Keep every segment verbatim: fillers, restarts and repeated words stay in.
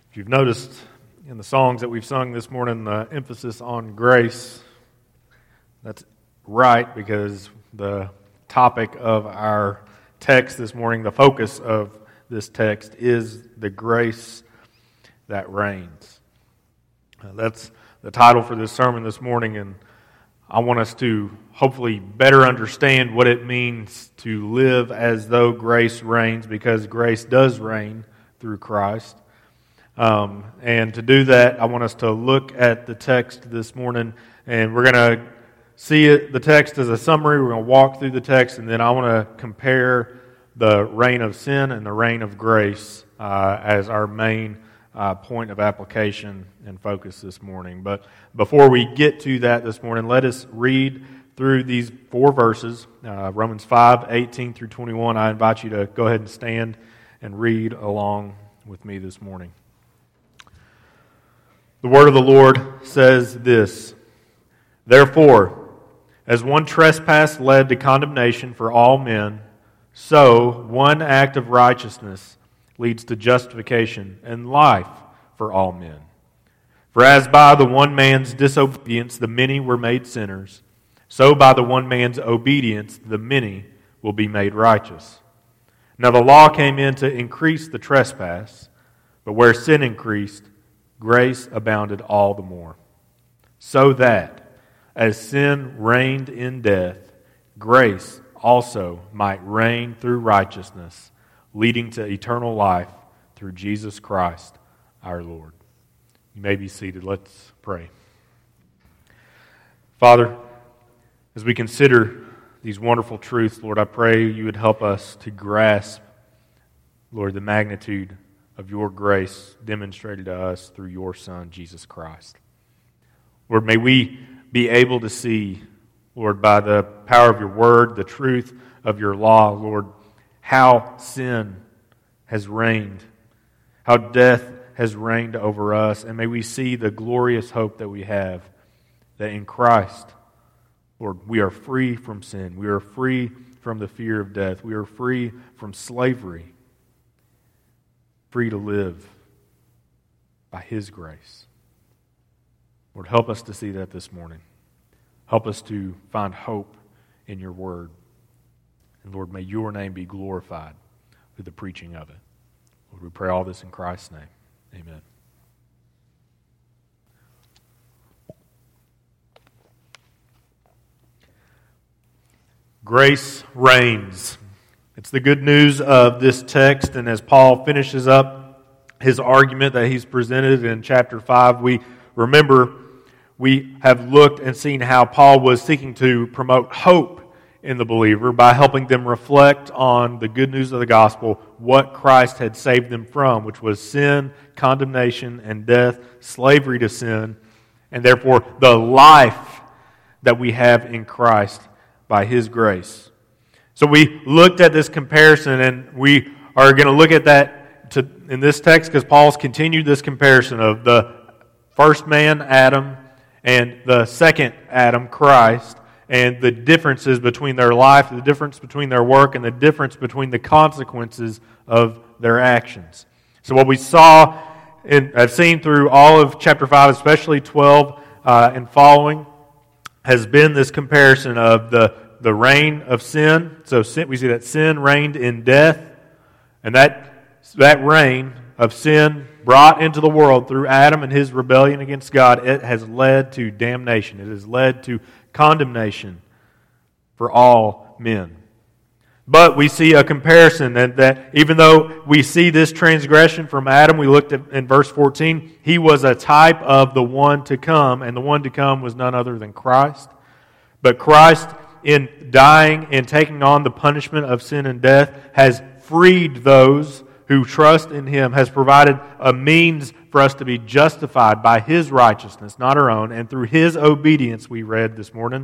If you've noticed in the songs that we've sung this morning, the emphasis on grace, that's right, because the topic of our text this morning, the focus of this text, is the grace that reigns. Uh, that's the title for this sermon this morning, and I want us to hopefully better understand what it means to live as though grace reigns, because grace does reign through Christ. Um, and to do that, I want us to look at the text this morning, and we're going to see it, the text as a summary. We're going to walk through the text, and then I want to compare the reign of sin and the reign of grace uh, as our main uh, point of application and focus this morning. But before we get to that this morning, let us read through these four verses, uh, Romans five, eighteen through twenty-one. I invite you to go ahead and stand and read along with me this morning. The word of the Lord says this: Therefore, as one trespass led to condemnation for all men, so one act of righteousness leads to justification and life for all men. For as by the one man's disobedience the many were made sinners, so by the one man's obedience the many will be made righteous. Now the law came in to increase the trespass, but where sin increased, grace abounded all the more. So that, as sin reigned in death, grace also might reign through righteousness, leading to eternal life through Jesus Christ our Lord. You may be seated. Let's pray. Father, as we consider these wonderful truths, Lord, I pray you would help us to grasp, Lord, the magnitude of your grace demonstrated to us through your Son, Jesus Christ. Lord, may we be able to see, Lord, by the power of your word, the truth of your law, Lord, how sin has reigned, how death has reigned over us, and may we see the glorious hope that we have, that in Christ, Lord, we are free from sin, we are free from the fear of death, we are free from slavery, free to live by His grace. Lord, help us to see that this morning. Help us to find hope in your word. And Lord, may your name be glorified through the preaching of it. Lord, we pray all this in Christ's name. Amen. Grace reigns. It's the good news of this text, and as Paul finishes up his argument that he's presented in chapter five, we remember we have looked and seen how Paul was seeking to promote hope in the believer by helping them reflect on the good news of the gospel, what Christ had saved them from, which was sin, condemnation, and death, slavery to sin, and therefore the life that we have in Christ by His grace. So we looked at this comparison, and we are going to look at that to, in this text, because Paul's continued this comparison of the first man, Adam, and the second Adam, Christ, and the differences between their life, the difference between their work, and the difference between the consequences of their actions. So what we saw, and I've seen through all of chapter five, especially twelve uh, and following, has been this comparison of the the reign of sin. So sin, we see that sin reigned in death, and that that reign of sin brought into the world through Adam and his rebellion against God, it has led to damnation. It has led to condemnation for all men. But we see a comparison that, that even though we see this transgression from Adam, we looked at in verse fourteen, he was a type of the one to come, and the one to come was none other than Christ. But Christ, in dying and taking on the punishment of sin and death, has freed those who trust in Him, has provided a means for us to be justified by His righteousness, not our own, and through His obedience, we read this morning,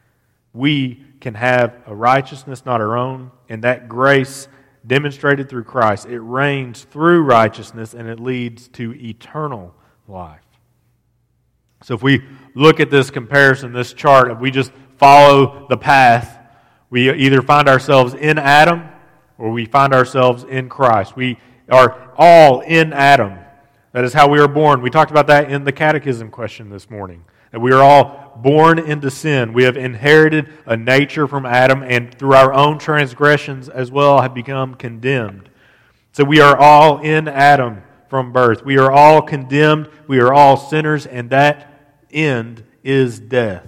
we can have a righteousness not our own, and that grace demonstrated through Christ, it reigns through righteousness, and it leads to eternal life. So if we look at this comparison, this chart, if we just follow the path, we either find ourselves in Adam or we find ourselves in Christ. We are all in Adam. That is how we are born. We talked about that in the catechism question this morning. That we are all born into sin. We have inherited a nature from Adam, and through our own transgressions as well have become condemned. So we are all in Adam from birth. We are all condemned. We are all sinners, and that end is death.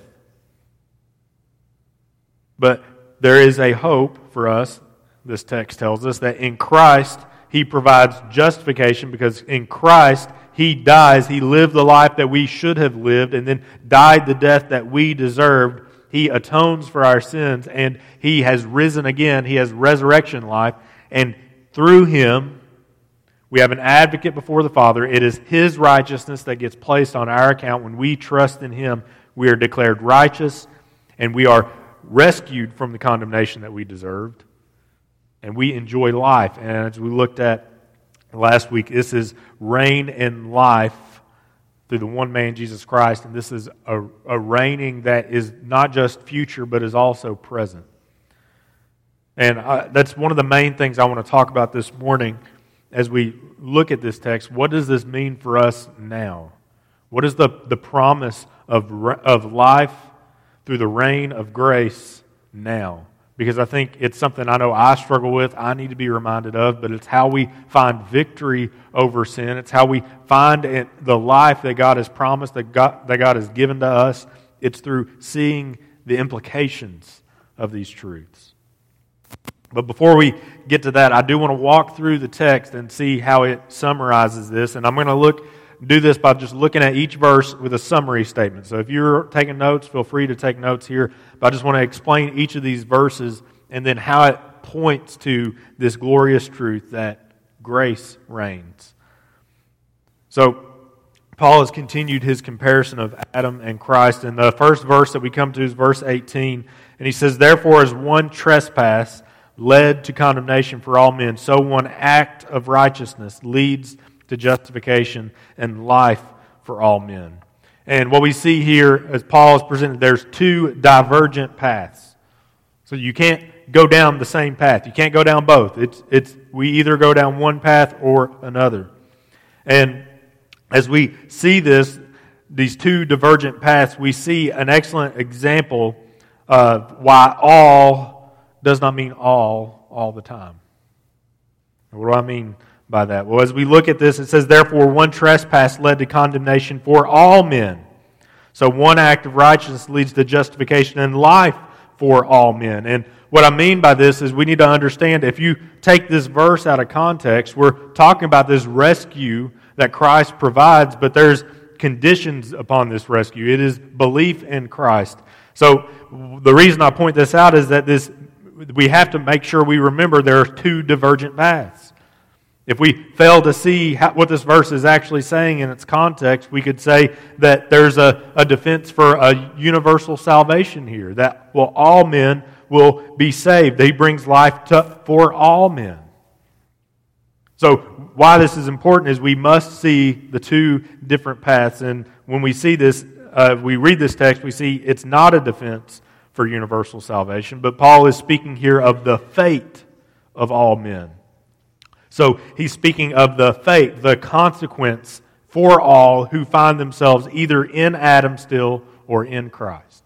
But there is a hope for us, this text tells us, that in Christ He provides justification, because in Christ He dies. He lived the life that we should have lived and then died the death that we deserved. He atones for our sins, and He has risen again. He has resurrection life, and through Him we have an advocate before the Father. It is His righteousness that gets placed on our account. When we trust in Him, we are declared righteous, and we are rescued from the condemnation that we deserved. And we enjoy life. And as we looked at last week, this is reign and life through the one man, Jesus Christ. And this is a, a reigning that is not just future, but is also present. And I, that's one of the main things I want to talk about this morning as we look at this text. What does this mean for us now? What is the, the promise of, of life through the reign of grace now? Because I think it's something I know I struggle with, I need to be reminded of, but it's how we find victory over sin. It's how we find it, the life that God has promised, that God, that God has given to us. It's through seeing the implications of these truths. But before we get to that, I do want to walk through the text and see how it summarizes this. And I'm going to look do this by just looking at each verse with a summary statement. So if you're taking notes, feel free to take notes here. But I just want to explain each of these verses and then how it points to this glorious truth that grace reigns. So Paul has continued his comparison of Adam and Christ. And the first verse that we come to is verse eighteen. And he says, "Therefore, as one trespass led to condemnation for all men, so one act of righteousness leads to justification and life for all men." And what we see here, as Paul has presented, there's two divergent paths. So you can't go down the same path. You can't go down both. It's it's we either go down one path or another. And as we see this, these two divergent paths, we see an excellent example of why all does not mean all all the time. What do I mean by that? Well, as we look at this, it says, "Therefore one trespass led to condemnation for all men." So one act of righteousness leads to justification and life for all men. And what I mean by this is we need to understand, if you take this verse out of context, we're talking about this rescue that Christ provides, but there's conditions upon this rescue. It is belief in Christ. So the reason I point this out is that this we have to make sure we remember there are two divergent paths. If we fail to see how, what this verse is actually saying in its context, we could say that there's a, a defense for a universal salvation here, that well, all men will be saved. He brings life to, for all men. So why this is important is we must see the two different paths. And when we see this, uh, we read this text, we see it's not a defense for universal salvation, but Paul is speaking here of the fate of all men. So he's speaking of the fate, the consequence for all who find themselves either in Adam still or in Christ.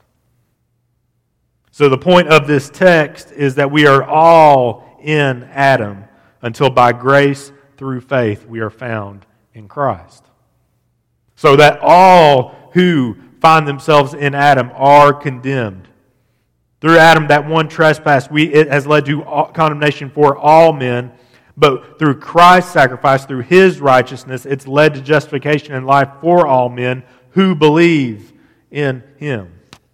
So the point of this text is that we are all in Adam until by grace through faith we are found in Christ. So that all who find themselves in Adam are condemned. Through Adam, that one trespass, we, it has led to all, condemnation for all men. But through Christ's sacrifice, through His righteousness, it's led to justification and life for all men who believe in Him.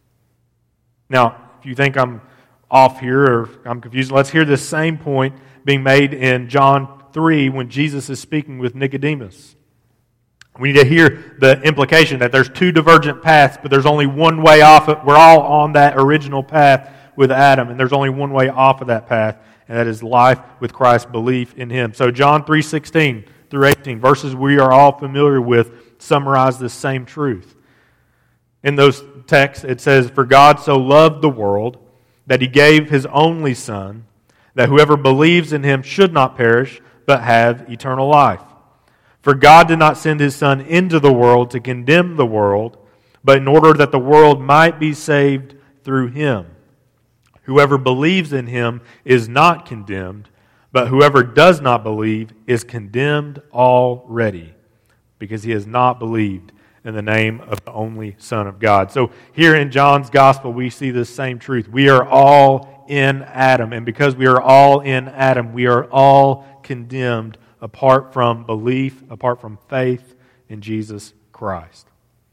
Now, if you think I'm off here or I'm confused, let's hear this same point being made in John three when Jesus is speaking with Nicodemus. We need to hear the implication that there's two divergent paths, but there's only one way off it. We're all on that original path with Adam, and there's only one way off of that path, and that is life with Christ, belief in Him. So John three sixteen through eighteen, verses we are all familiar with, summarize this same truth. In those texts, it says, "For God so loved the world that He gave His only Son, that whoever believes in Him should not perish, but have eternal life. For God did not send his Son into the world to condemn the world, but in order that the world might be saved through him. Whoever believes in him is not condemned, but whoever does not believe is condemned already, because he has not believed in the name of the only Son of God. So here in John's Gospel, we see this same truth. We are all in Adam, and because we are all in Adam, we are all condemned apart from belief, apart from faith in Jesus Christ.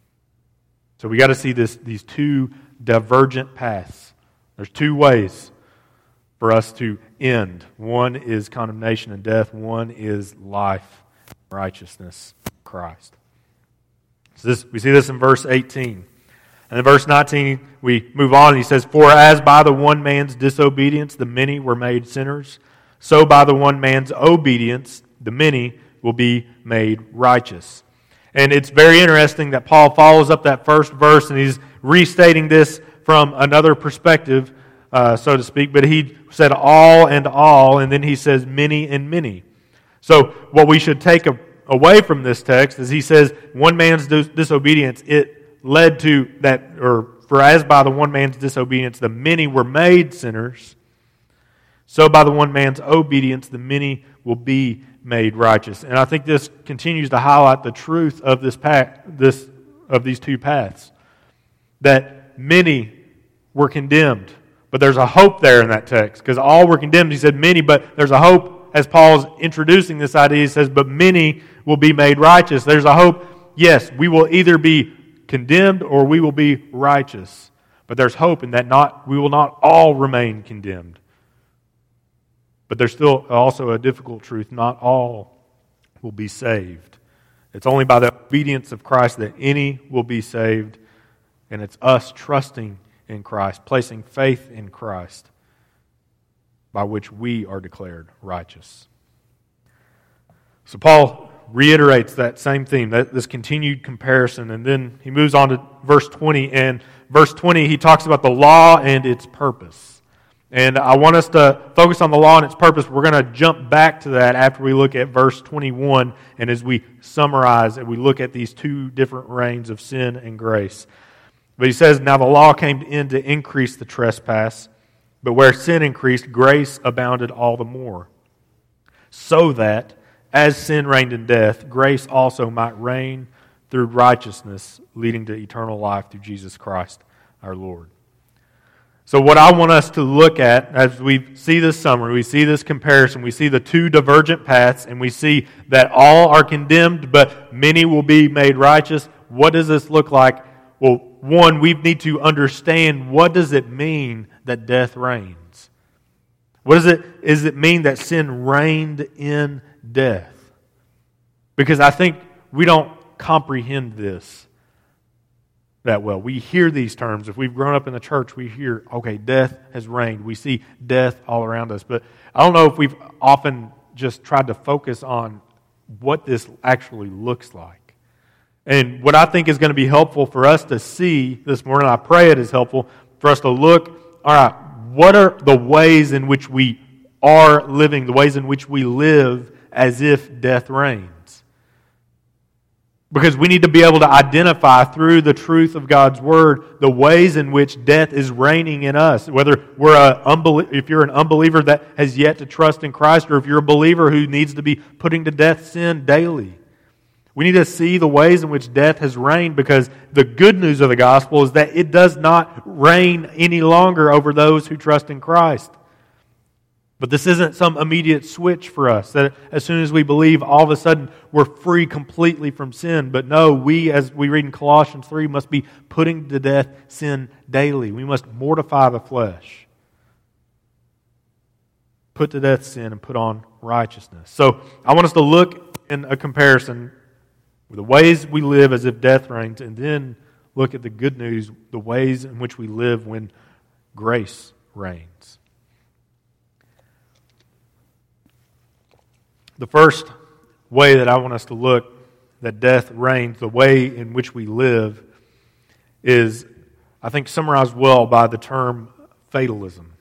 So we got to see this, these two divergent paths. There's two ways for us to end. One is condemnation and death. One is life, righteousness, Christ. So this, we see this in verse eighteen. And in verse nineteen, we move on and he says, For as by the one man's disobedience the many were made sinners, so by the one man's obedience the many will be made righteous. And it's very interesting that Paul follows up that first verse and he's restating this from another perspective, uh, so to speak. But he said all and all, and then he says many and many. So what we should take a, away from this text is he says one man's dis- disobedience, it led to that, or for as by the one man's disobedience the many were made sinners, so by the one man's obedience the many will be made righteous. And I think this continues to highlight the truth of this path, this of these two paths. That many were condemned, but there's a hope there in that text, because all were condemned. He said many, but there's a hope as Paul's introducing this idea. He says, but many will be made righteous. There's a hope. Yes, we will either be condemned or we will be righteous. But there's hope in that not we will not all remain condemned. But there's still also a difficult truth. Not all will be saved. It's only by the obedience of Christ that any will be saved. And it's us trusting in Christ, placing faith in Christ, by which we are declared righteous. So Paul reiterates that same theme, that this continued comparison. And then he moves on to verse twenty. And verse twenty, he talks about the law and its purpose. And I want us to focus on the law and its purpose. We're going to jump back to that after we look at verse twenty-one, and as we summarize and we look at these two different reigns of sin and grace. But he says, now the law came in to increase the trespass, but where sin increased, grace abounded all the more. So that, as sin reigned in death, grace also might reign through righteousness, leading to eternal life through Jesus Christ our Lord. So what I want us to look at as we see this summary, we see this comparison, we see the two divergent paths, and we see that all are condemned, but many will be made righteous. What does this look like? Well, one, we need to understand, what does it mean that death reigns? What does it, does it mean that sin reigned in death? Because I think we don't comprehend this that well. We hear these terms. If we've grown up in the church, we hear, okay, death has reigned. We see death all around us. But I don't know if we've often just tried to focus on what this actually looks like. And what I think is going to be helpful for us to see this morning, I pray it is helpful for us to look, all right, what are the ways in which we are living, the ways in which we live as if death reigns? Because we need to be able to identify through the truth of God's Word the ways in which death is reigning in us. Whether we're a unbelie- if you're an unbeliever that has yet to trust in Christ, or if you're a believer who needs to be putting to death sin daily. We need to see the ways in which death has reigned, because the good news of the gospel is that it does not reign any longer over those who trust in Christ. But this isn't some immediate switch for us, that as soon as we believe, all of a sudden we're free completely from sin. But no, we, as we read in Colossians three, must be putting to death sin daily. We must mortify the flesh. Put to death sin and put on righteousness. So I want us to look in a comparison with the ways we live as if death reigns, and then look at the good news, the ways in which we live when grace reigns. The first way that I want us to look that death reigns, the way in which we live, is, I think, summarized well by the term fatalism.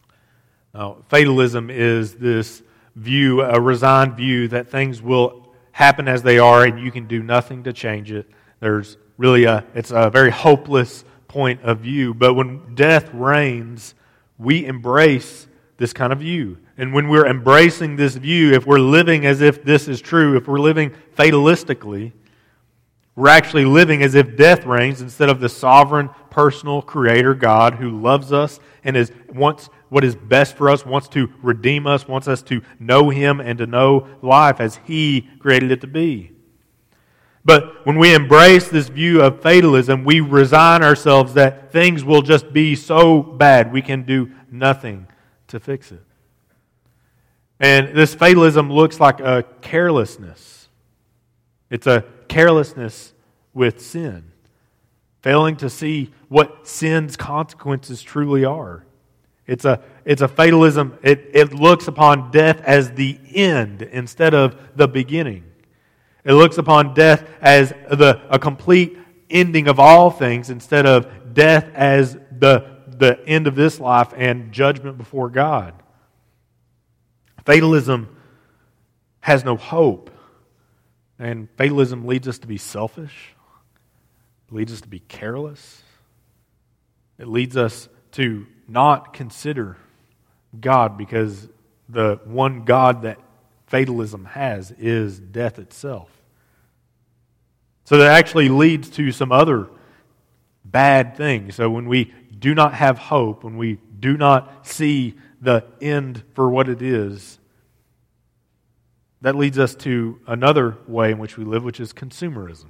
Now, fatalism is this view, a resigned view that things will happen as they are, and you can do nothing to change it. There's really a, it's a very hopeless point of view. But when death reigns, we embrace this kind of view. And when we're embracing this view, if we're living as if this is true, if we're living fatalistically, we're actually living as if death reigns instead of the sovereign, personal creator God who loves us and is wants what is best for us, wants to redeem us, wants us to know Him and to know life as He created it to be. But when we embrace this view of fatalism, we resign ourselves that things will just be so bad we can do nothing to fix it. And this fatalism looks like a carelessness. It's a carelessness with sin. Failing to see what sin's consequences truly are. It's a it's a fatalism. It, it looks upon death as the end instead of the beginning. It looks upon death as the a complete ending of all things instead of death as the, the end of this life and judgment before God. Fatalism has no hope. And fatalism leads us to be selfish. It leads us to be careless. It leads us to not consider God because the one God that fatalism has is death itself. So that actually leads to some other bad things. So when we do not have hope, when we do not see the end for what it is, that leads us to another way in which we live, which is consumerism.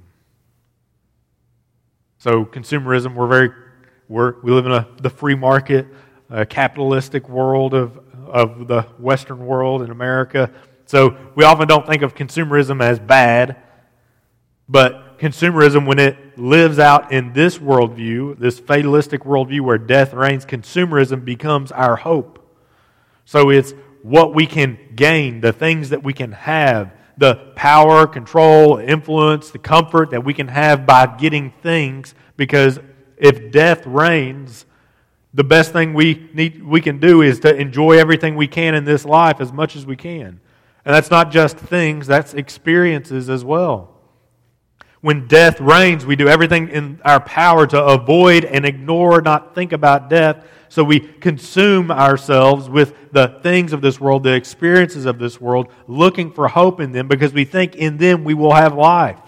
So consumerism, we're very, we're, we live in a, the free market, a capitalistic world of, of the Western world in America. So we often don't think of consumerism as bad, but consumerism, when it lives out in this worldview, this fatalistic worldview where death reigns, consumerism becomes our hope. So it's what we can gain, the things that we can have, the power, control, influence, the comfort that we can have by getting things, because if death reigns, the best thing we need we can do is to enjoy everything we can in this life as much as we can. And that's not just things, that's experiences as well. When death reigns, we do everything in our power to avoid and ignore, not think about death. So we consume ourselves with the things of this world, the experiences of this world, looking for hope in them because we think in them we will have life.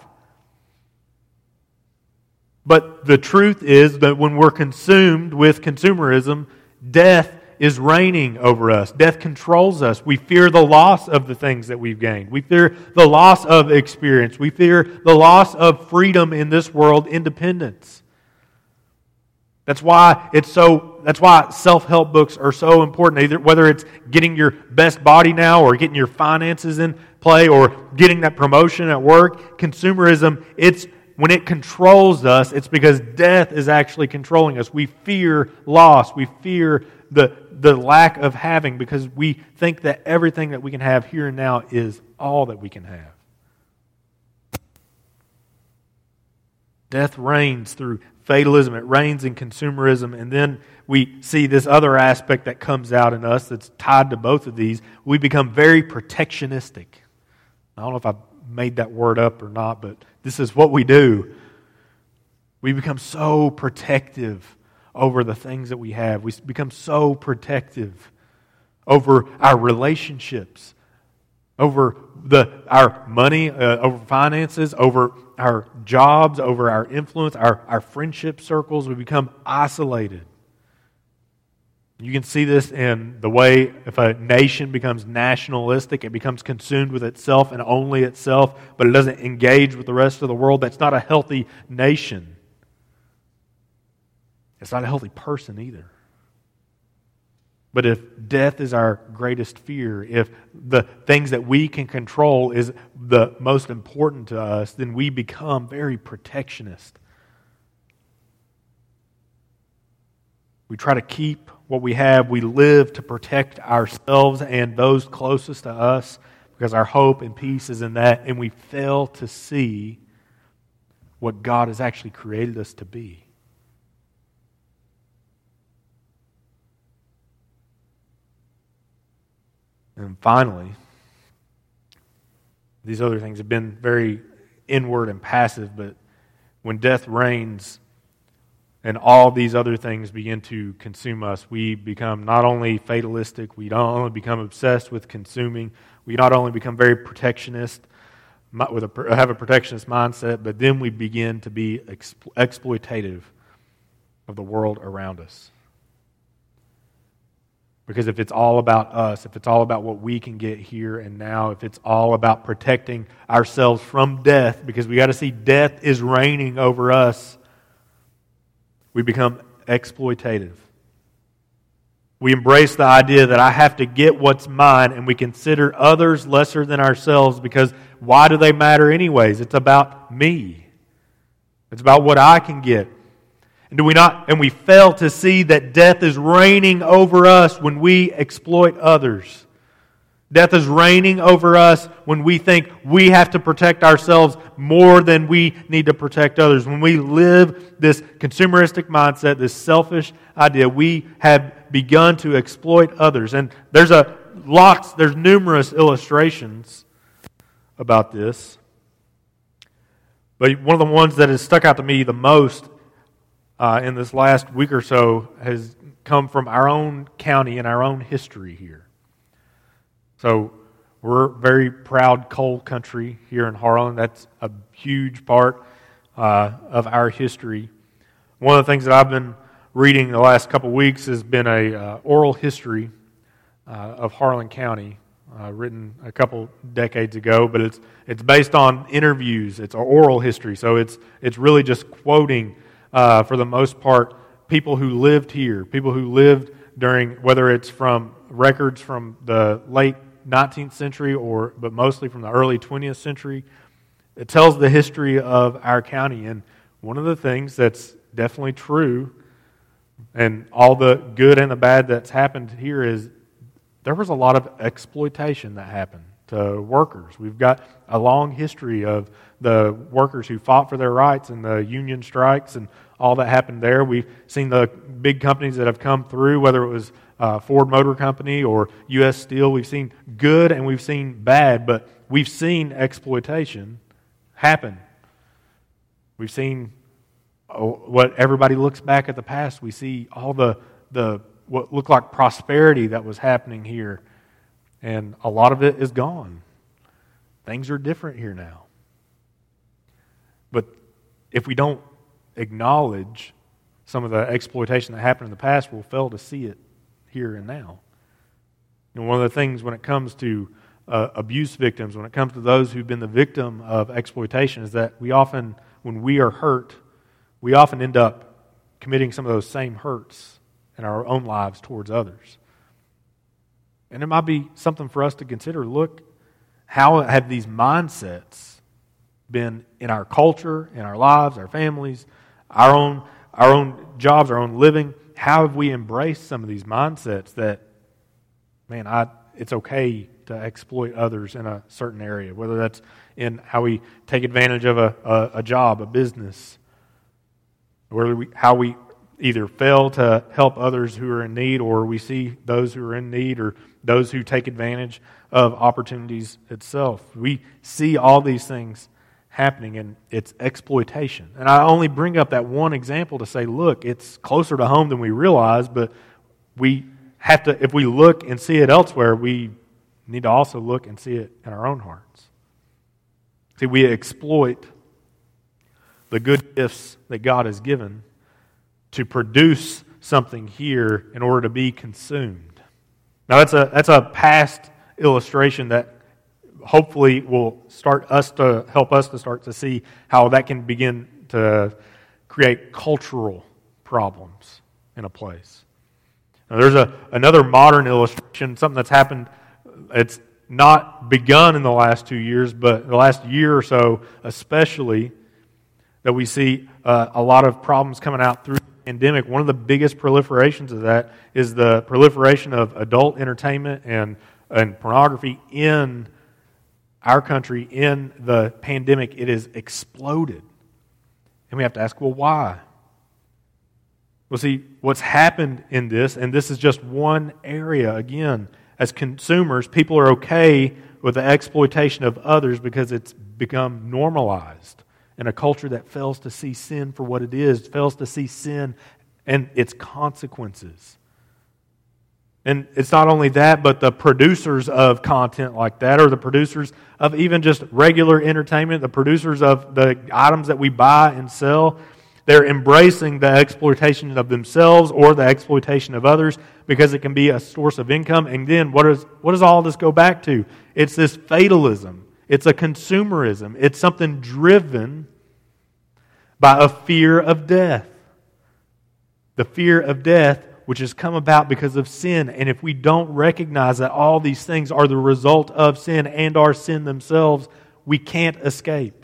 But the truth is that when we're consumed with consumerism, death is reigning over us. Death controls us. We fear the loss of the things that we've gained. We fear the loss of experience. We fear the loss of freedom in this world, independence. That's why it's so. That's why self-help books are so important. Either whether it's getting your best body now, or getting your finances in play, or getting that promotion at work. Consumerism, it's when it controls us, it's because death is actually controlling us. We fear loss. We fear the the lack of having because we think that everything that we can have here and now is all that we can have. Death reigns through fatalism. It reigns in consumerism. And then we see this other aspect that comes out in us that's tied to both of these. We become very protectionistic. I don't know if I made that word up or not, but this is what we do. We become so protective over the things that we have. We become so protective over our relationships, over the our money, uh, over finances, over our jobs, over our influence, our, our friendship circles. We become isolated. You can see this in the way if a nation becomes nationalistic, it becomes consumed with itself and only itself, but it doesn't engage with the rest of the world. That's not a healthy nation. It's not a healthy person either. But if death is our greatest fear, if the things that we can control is the most important to us, then we become very protectionist. We try to keep what we have. We live to protect ourselves and those closest to us because our hope and peace is in that, and we fail to see what God has actually created us to be. And finally, These other things have been very inward and passive, but when death reigns and all these other things begin to consume us, we become not only fatalistic, we not only become obsessed with consuming, we not only become very protectionist, with a, have a protectionist mindset, but then we begin to be explo- exploitative of the world around us. Because if it's all about us, if it's all about what we can get here and now, if it's all about protecting ourselves from death, because we got to see death is reigning over us, we become exploitative. We embrace the idea that I have to get what's mine, and we consider others lesser than ourselves because why do they matter anyways? It's about me. It's about what I can get. And do we not? And we fail to see that death is reigning over us when we exploit others. Death is reigning over us when we think we have to protect ourselves more than we need to protect others. When we live this consumeristic mindset, this selfish idea, we have begun to exploit others. And there's a lots, there's numerous illustrations about this. But one of the ones that has stuck out to me the most uh, in this last week or so has come from our own county and our own history here. So we're very proud coal country here in Harlan. That's a huge part uh, of our history. One of the things that I've been reading the last couple of weeks has been a uh, oral history uh, of Harlan County, uh, written a couple decades ago. But it's it's based on interviews. It's an oral history, so it's it's really just quoting uh, for the most part people who lived here, people who lived during, whether it's from records from the late nineteenth century or but mostly from the early twentieth century. It tells the history of our county, and one of the things that's definitely true, and all the good and the bad that's happened here, is there was a lot of exploitation that happened to workers. We've got a long history of the workers who fought for their rights and the union strikes and all that happened there. We've seen the big companies that have come through, whether it was uh, Ford Motor Company or U S Steel. We've seen good and we've seen bad, but we've seen exploitation happen. We've seen oh, what everybody looks back at the past. We see all the the what looked like prosperity that was happening here, and a lot of it is gone. Things are different here now. But if we don't acknowledge some of the exploitation that happened in the past, we'll fail to see it here and now. You know, one of the things when it comes to uh, abuse victims, when it comes to those who've been the victim of exploitation, is that we often, when we are hurt, we often end up committing some of those same hurts in our own lives towards others. And it might be something for us to consider. Look, how have these mindsets been in our culture, in our lives, our families, our own our own jobs, our own living? How have we embraced some of these mindsets that, man, I it's okay to exploit others in a certain area, whether that's in how we take advantage of a, a, a job, a business, whether we, how we either fail to help others who are in need, or we see those who are in need, or those who take advantage of opportunities itself. We see all these things happening, and it's exploitation. And I only bring up that one example to say, look, it's closer to home than we realize, but we have to, if we look and see it elsewhere, we need to also look and see it in our own hearts. See, we exploit the good gifts that God has given to produce something here in order to be consumed. Now that's a that's a past illustration that hopefully will start us to help us to start to see how that can begin to create cultural problems in a place. Now there's a another modern illustration, something that's happened. It's not begun in the last two years, but the last year or so especially, that we see uh, a lot of problems coming out through the pandemic. One of the biggest proliferations of that is the proliferation of adult entertainment and, and pornography in our country. In the pandemic, it has exploded. And we have to ask, well, why? Well, see, what's happened in this, and this is just one area, again, as consumers, people are okay with the exploitation of others because it's become normalized in a culture that fails to see sin for what it is, fails to see sin and its consequences. And it's not only that, but the producers of content like that, or the producers of even just regular entertainment, the producers of the items that we buy and sell, they're embracing the exploitation of themselves or the exploitation of others because it can be a source of income. And then what, is, what does all this go back to? It's this fatalism. It's a consumerism. It's something driven by a fear of death. The fear of death which has come about because of sin. And if we don't recognize that all these things are the result of sin and are sin themselves, we can't escape.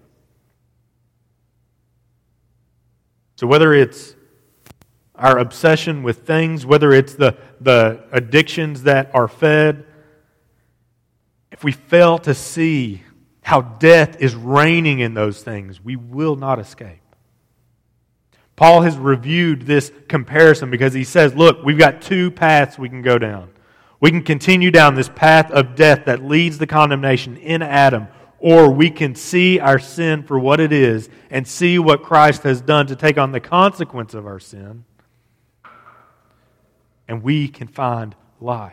So whether it's our obsession with things, whether it's the, the addictions that are fed, if we fail to see how death is reigning in those things, we will not escape. Paul has reviewed this comparison because he says, look, we've got two paths we can go down. We can continue down this path of death that leads to condemnation in Adam, or we can see our sin for what it is and see what Christ has done to take on the consequence of our sin, and we can find life.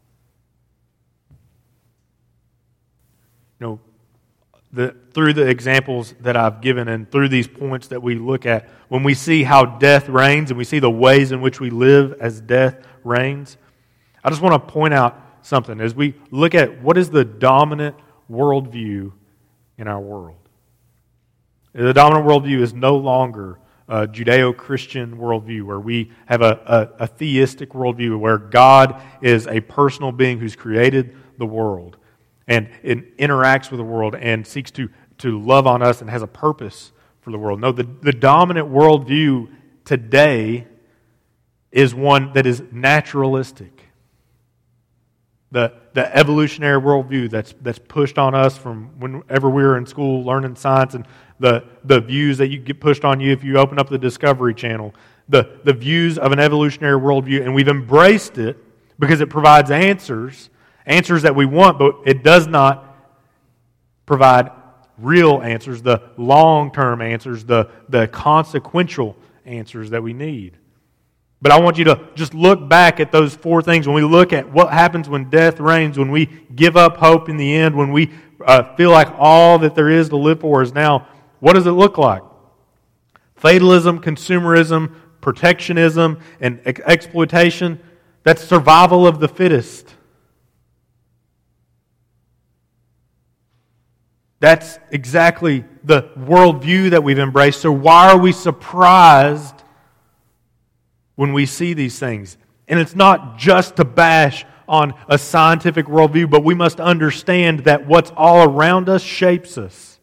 You know, The, through the examples that I've given and through these points that we look at, when we see how death reigns and we see the ways in which we live as death reigns, I just want to point out something as we look at what is the dominant worldview in our world. The dominant worldview is no longer a Judeo-Christian worldview where we have a, a, a theistic worldview where God is a personal being who's created the world and it interacts with the world and seeks to, to love on us and has a purpose for the world. No, the, the dominant worldview today is one that is naturalistic. The, the evolutionary worldview that's that's pushed on us from whenever we were in school learning science, and the, the views that you get pushed on you if you open up the Discovery Channel, the, the views of an evolutionary worldview, and we've embraced it because it provides answers Answers that we want, but it does not provide real answers, the long-term answers, the, the consequential answers that we need. But I want you to just look back at those four things. When we look at what happens when death reigns, when we give up hope in the end, when we uh, feel like all that there is to live for is now, what does it look like? Fatalism, consumerism, protectionism, and ex- exploitation, that's survival of the fittest. That's exactly the worldview that we've embraced. So why are we surprised when we see these things? And it's not just to bash on a scientific worldview, but we must understand that what's all around us shapes us.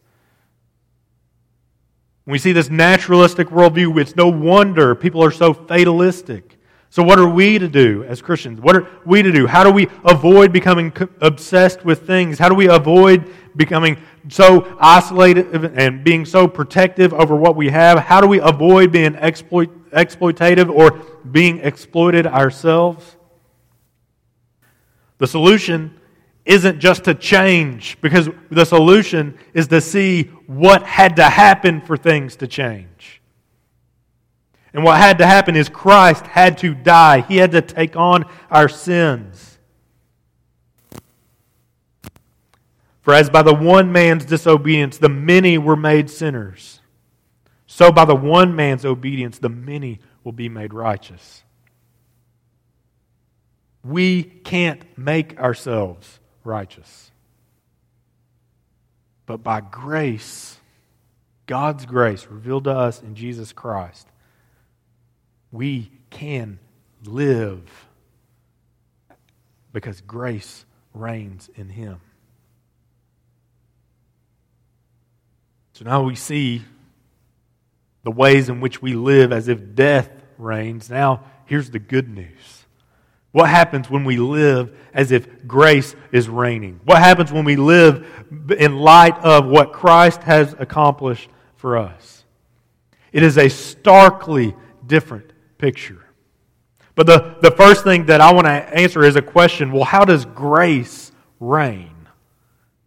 When we see this naturalistic worldview, it's no wonder people are so fatalistic. So what are we to do as Christians? What are we to do? How do we avoid becoming obsessed with things? How do we avoid becoming so isolated and being so protective over what we have? How do we avoid being exploit, exploitative or being exploited ourselves? The solution isn't just to change, because the solution is to see what had to happen for things to change. And what had to happen is Christ had to die. He had to take on our sins. For as by the one man's disobedience the many were made sinners, so by the one man's obedience the many will be made righteous. We can't make ourselves righteous. But by grace, God's grace revealed to us in Jesus Christ, we can live because grace reigns in Him. So now we see the ways in which we live as if death reigns. Now, here's the good news. What happens when we live as if grace is reigning? What happens when we live in light of what Christ has accomplished for us? It is a starkly different picture. But the, the first thing that I want to answer is a question. Well, how does grace reign?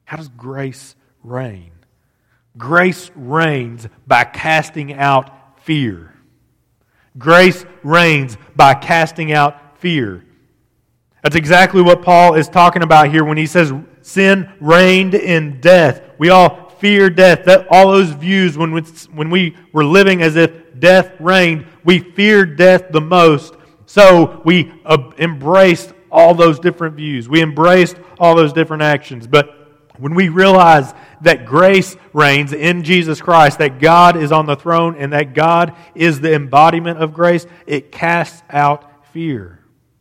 How does grace reign? Grace reigns by casting out fear. Grace reigns by casting out fear. That's exactly what Paul is talking about here when he says sin reigned in death. We all fear death. That, all those views when we, when we were living as if death reigned, we feared death the most. So we uh, embraced all those different views. We embraced all those different actions. But when we realize that grace reigns in Jesus Christ, that God is on the throne and that God is the embodiment of grace, it casts out fear.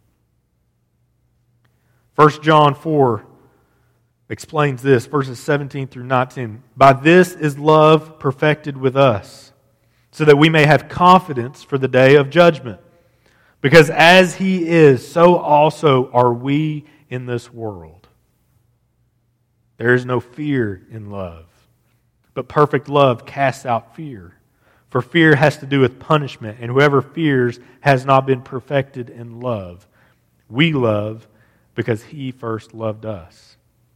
First John four explains this, verses seventeen through nineteen. By this is love perfected with us, so that we may have confidence for the day of judgment. Because as He is, so also are we in this world. There is no fear in love, but perfect love casts out fear. For fear has to do with punishment, and whoever fears has not been perfected in love. We love because He first loved us.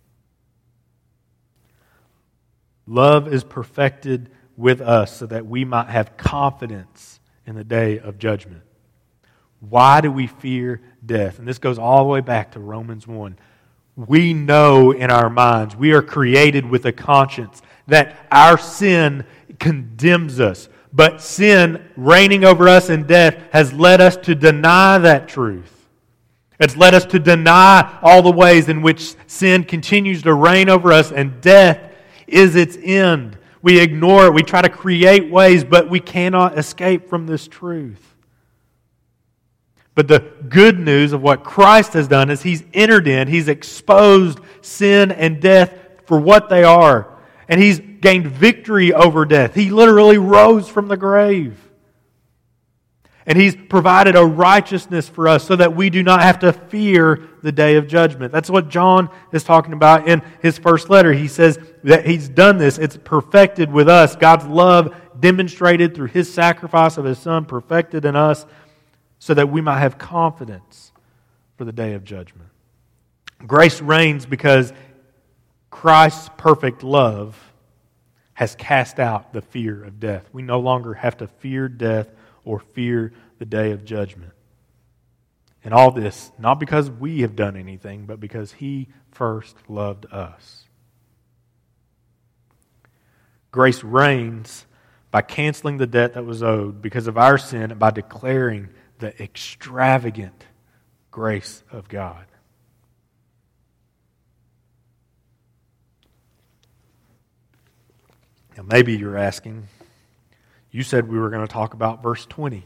Love is perfected with us so that we might have confidence in the day of judgment. Why do we fear death? And this goes all the way back to Romans one. We know in our minds, we are created with a conscience that our sin condemns us. But sin reigning over us in death has led us to deny that truth. It's led us to deny all the ways in which sin continues to reign over us and death is its end. We ignore it. We try to create ways, but we cannot escape from this truth. But the good news of what Christ has done is He's entered in, He's exposed sin and death for what they are. And He's gained victory over death. He literally rose from the grave. And He's provided a righteousness for us so that we do not have to fear the day of judgment. That's what John is talking about in his first letter. He says that He's done this. It's perfected with us. God's love demonstrated through His sacrifice of His Son, perfected in us so that we might have confidence for the day of judgment. Grace reigns because Christ's perfect love has cast out the fear of death. We no longer have to fear death or fear the day of judgment. And all this, not because we have done anything, but because He first loved us. Grace reigns by canceling the debt that was owed because of our sin and by declaring the extravagant grace of God. Now maybe you're asking, you said we were going to talk about verse twenty.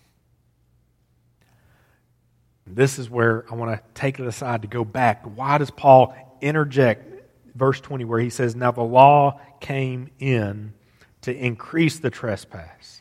This is where I want to take it aside to go back. Why does Paul interject verse twenty where he says, now the law came in to increase the trespass?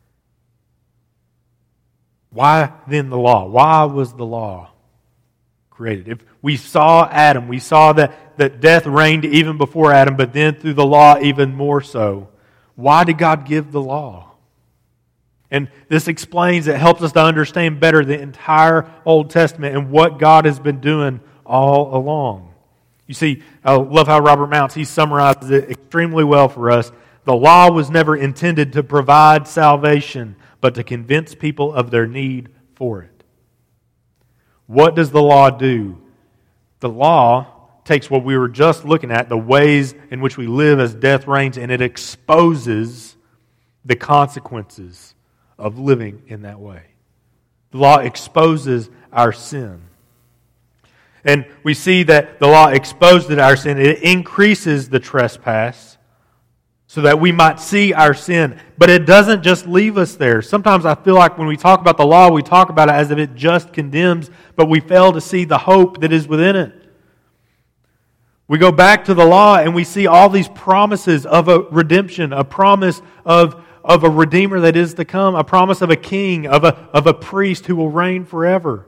Why then the law? Why was the law created? If we saw Adam, we saw that, that death reigned even before Adam, but then through the law even more so. Why did God give the law? And this explains, it helps us to understand better the entire Old Testament and what God has been doing all along. You see, I love how Robert Mounts, he summarizes it extremely well for us. The law was never intended to provide salvation, but to convince people of their need for it. What does the law do? The law takes what we were just looking at, the ways in which we live as death reigns, and it exposes the consequences of living in that way. The law exposes our sin. And we see that the law exposed our sin. It increases the trespass so that we might see our sin. But it doesn't just leave us there. Sometimes I feel like when we talk about the law, we talk about it as if it just condemns, but we fail to see the hope that is within it. We go back to the law and we see all these promises of a redemption, a promise of, of a Redeemer that is to come, a promise of a king, of a, of a priest who will reign forever.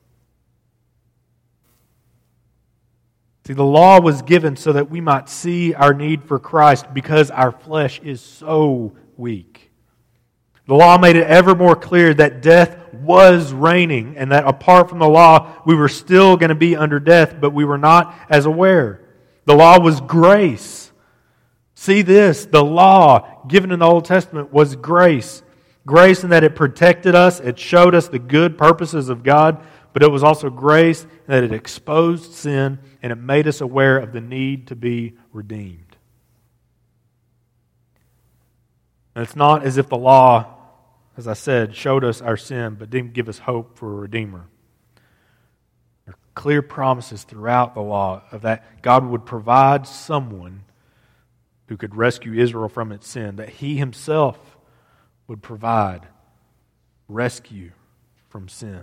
See, the law was given so that we might see our need for Christ because our flesh is so weak. The law made it ever more clear that death was reigning and that apart from the law, we were still going to be under death, but we were not as aware. The law was grace. See this, the law given in the Old Testament was grace. Grace in that it protected us, it showed us the good purposes of God, but it was also grace in that it exposed sin and it made us aware of the need to be redeemed. And it's not as if the law, as I said, showed us our sin, but didn't give us hope for a Redeemer. There are clear promises throughout the law of that God would provide someone who could rescue Israel from its sin, that He Himself would provide rescue from sin.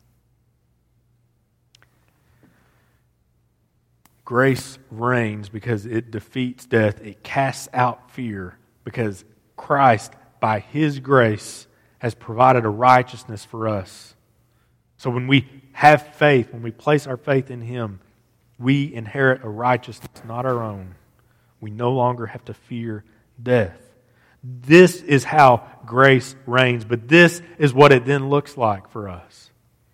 Grace reigns because it defeats death. It casts out fear because Christ, by His grace, has provided a righteousness for us. So when we have faith, when we place our faith in Him, we inherit a righteousness not our own. We no longer have to fear death. This is how grace reigns, but this is what it then looks like for us.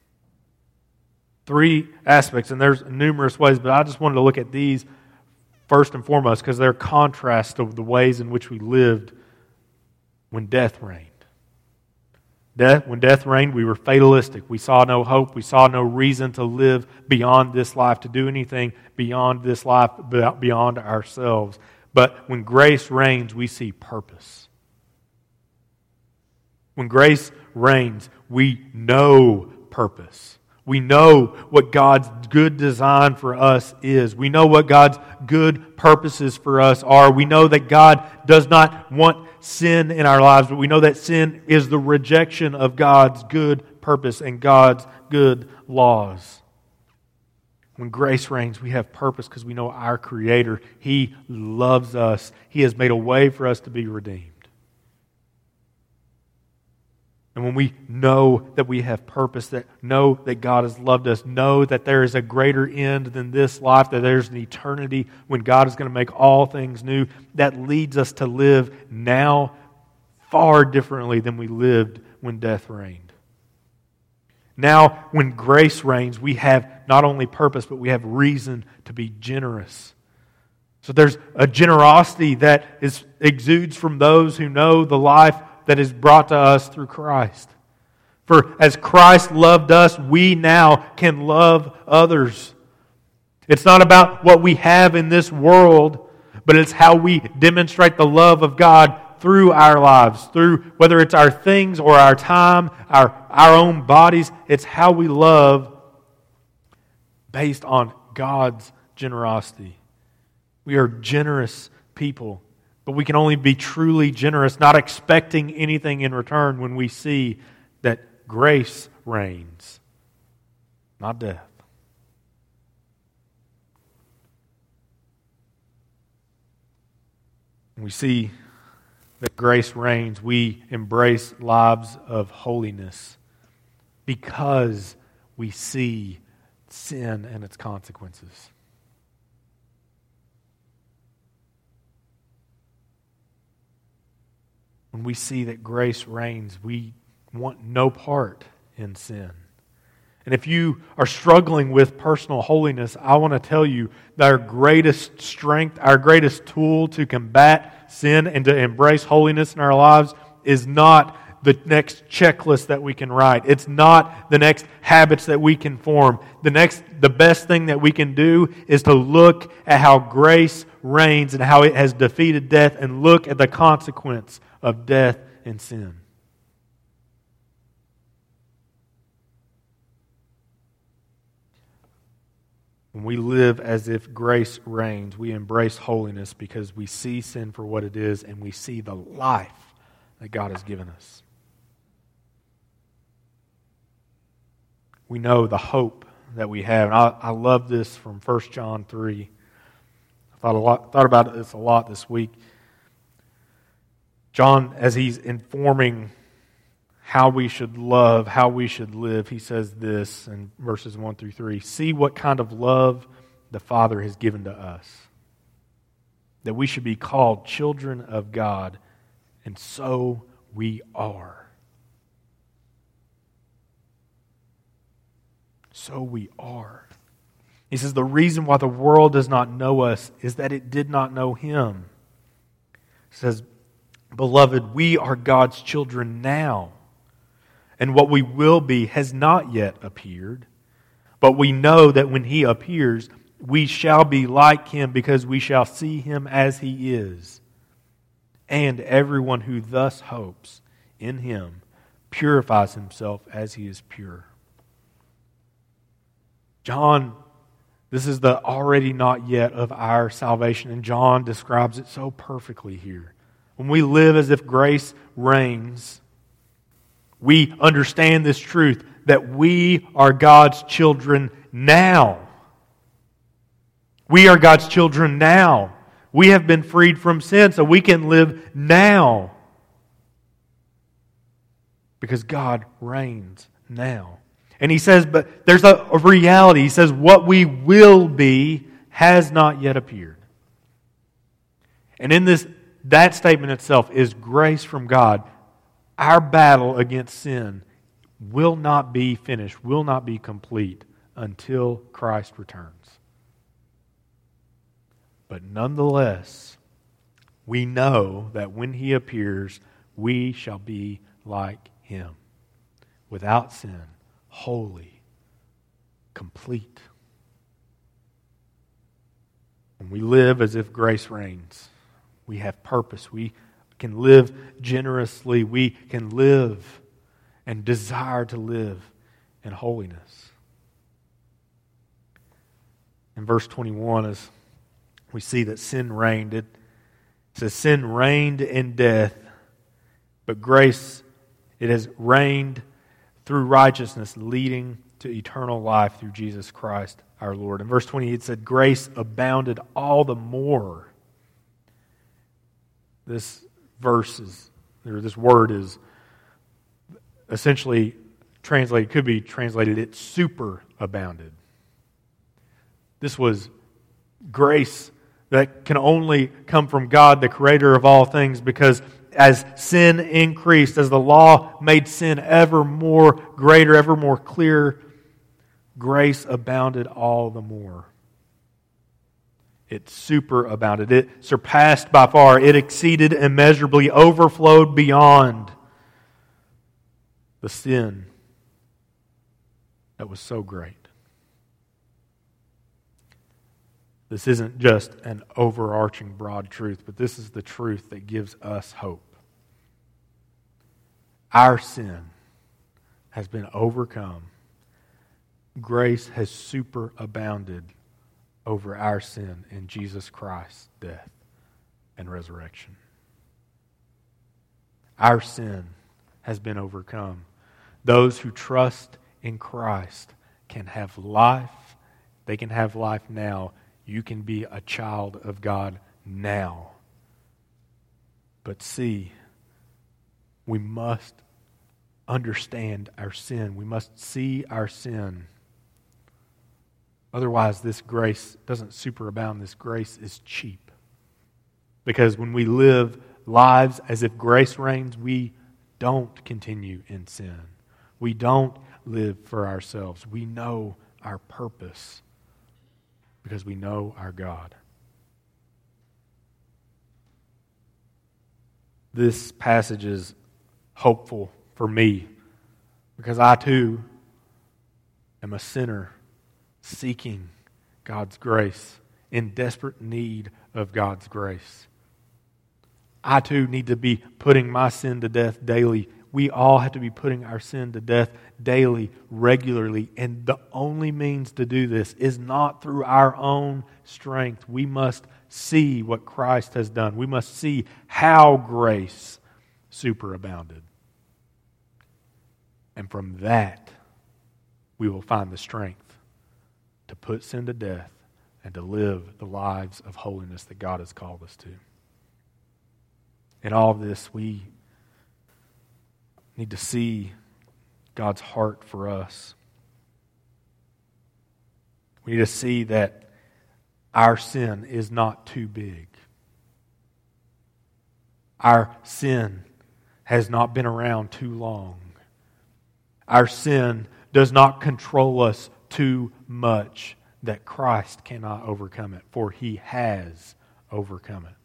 Three aspects, and there's numerous ways, but I just wanted to look at these first and foremost because they're contrast of the ways in which we lived when death reigned. Death, when death reigned, we were fatalistic. We saw no hope. We saw no reason to live beyond this life, to do anything beyond this life, beyond ourselves. But when grace reigns, we see purpose. When grace reigns, we know purpose. We know what God's good design for us is. We know what God's good purposes for us are. We know that God does not want sin in our lives, but we know that sin is the rejection of God's good purpose and God's good laws. When grace reigns, we have purpose because we know our Creator. He loves us. He has made a way for us to be redeemed. And when we know that we have purpose, that know that God has loved us, know that there is a greater end than this life, that there's an eternity when God is going to make all things new, that leads us to live now far differently than we lived when death reigned. Now, when grace reigns, we have not only purpose, but we have reason to be generous. So there's a generosity that is exudes from those who know the life that is brought to us through Christ. For as Christ loved us, we now can love others. It's not about what we have in this world, but it's how we demonstrate the love of God through our lives, through whether it's our things or our time, our, our own bodies. It's how we love based on God's generosity. We are generous people. But we can only be truly generous, not expecting anything in return when we see that grace reigns, not death. When we see that grace reigns, we embrace lives of holiness because we see sin and its consequences. When we see that grace reigns, we want no part in sin. And if you are struggling with personal holiness, I want to tell you that our greatest strength, our greatest tool to combat sin and to embrace holiness in our lives is not the next checklist that we can write. It's not the next habits that we can form. The next, the best thing that we can do is to look at how grace reigns and how it has defeated death and look at the consequence of death and sin. When we live as if grace reigns, we embrace holiness because we see sin for what it is and we see the life that God has given us. We know the hope that we have. And I, I love this from First John three. I thought, a lot, thought about this a lot this week. John, as he's informing how we should love, how we should live, he says this in verses one through three. See what kind of love the Father has given to us, that we should be called children of God, and so we are. So we are. He says, the reason why the world does not know us is that it did not know Him. He says, beloved, we are God's children now, and what we will be has not yet appeared. But we know that when He appears, we shall be like Him because we shall see Him as He is. And everyone who thus hopes in Him purifies himself as He is pure. John, this is the already not yet of our salvation, and John describes it so perfectly here. When we live as if grace reigns, we understand this truth that we are God's children now. We are God's children now. We have been freed from sin, so we can live now. Because God reigns now. And he says, but there's a, a reality. He says, what we will be has not yet appeared. And in this, that statement itself is grace from God. Our battle against sin will not be finished, will not be complete until Christ returns. But nonetheless, we know that when He appears, we shall be like Him, without sin, holy, complete. When we live as if grace reigns, we have purpose. We can live generously. We can live and desire to live in holiness. In verse twenty-one, as we see that sin reigned, it says, sin reigned in death, but grace, it has reigned through righteousness, leading to eternal life through Jesus Christ our Lord. In verse twenty, it said, grace abounded all the more. This verse is, or this word is essentially translated, could be translated, it super abounded. This was grace that can only come from God, the creator of all things, because as sin increased, as the law made sin ever more greater, ever more clear, grace abounded all the more. It superabounded. It surpassed by far. It exceeded immeasurably, overflowed beyond the sin that was so great. This isn't just an overarching broad truth, but this is the truth that gives us hope. Our sin has been overcome. Grace has superabounded over our sin in Jesus Christ's death and resurrection. Our sin has been overcome. Those who trust in Christ can have life. They can have life now. You can be a child of God now. But see, we must understand our sin. We must see our sin. Otherwise, this grace doesn't superabound. This grace is cheap. Because when we live lives as if grace reigns, we don't continue in sin. We don't live for ourselves. We know our purpose because we know our God. This passage is hopeful for me because I too am a sinner seeking God's grace, in desperate need of God's grace. I too need to be putting my sin to death daily. We all have to be putting our sin to death daily, regularly. And the only means to do this is not through our own strength. We must see what Christ has done. We must see how grace superabounded. And from that, we will find the strength to put sin to death and to live the lives of holiness that God has called us to. In all of this, we need to see God's heart for us. We need to see that our sin is not too big. Our sin has not been around too long. Our sin does not control us too much. that Christ cannot overcome it, for he has overcome it.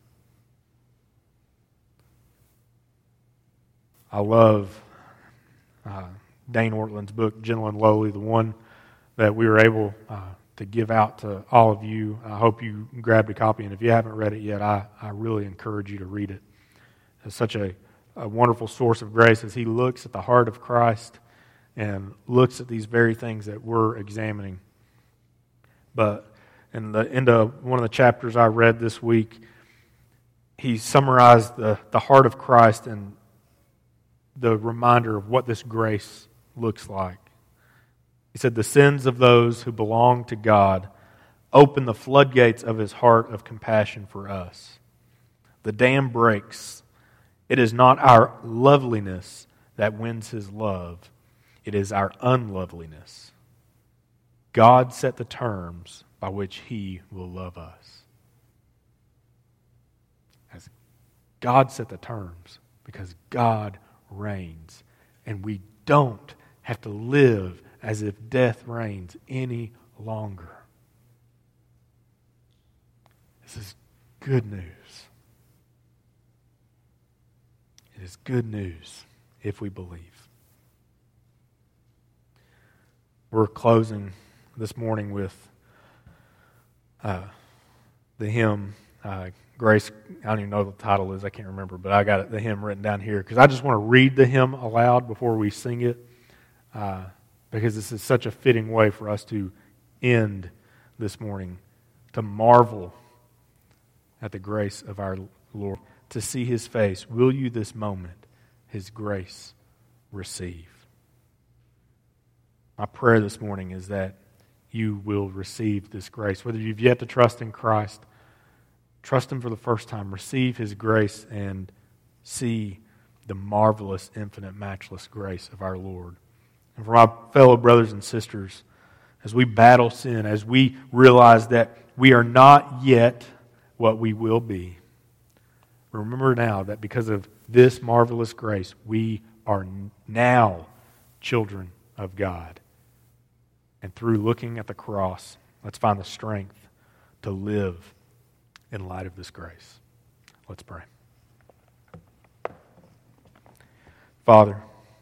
I love uh, Dane Ortland's book, Gentle and Lowly, the one that we were able uh, to give out to all of you. I hope you grabbed a copy, and if you haven't read it yet, I, I really encourage you to read it. It's such a, a wonderful source of grace as he looks at the heart of Christ and looks at these very things that we're examining. But in the end of one of the chapters I read this week, he summarized the, the heart of Christ and the reminder of what this grace looks like. He said, the sins of those who belong to God open the floodgates of his heart of compassion for us. The dam breaks. It is not our loveliness that wins his love. It is our unloveliness. God set the terms by which he will love us. As God set the terms because God reigns, and we don't have to live as if death reigns any longer. This is good news. It is good news if we believe. We're closing this morning with uh, the hymn, uh, Grace. I don't even know what the title is. I can't remember, but I got it, the hymn written down here because I just want to read the hymn aloud before we sing it uh, because this is such a fitting way for us to end this morning, to marvel at the grace of our Lord, to see his face. Will you this moment his grace receive? My prayer this morning is that you will receive this grace. Whether you've yet to trust in Christ, trust him for the first time, receive his grace, and see the marvelous, infinite, matchless grace of our Lord. And for my fellow brothers and sisters, as we battle sin, as we realize that we are not yet what we will be, remember now that because of this marvelous grace, we are now children of God. And through looking at the cross, let's find the strength to live in light of this grace. Let's pray. Father,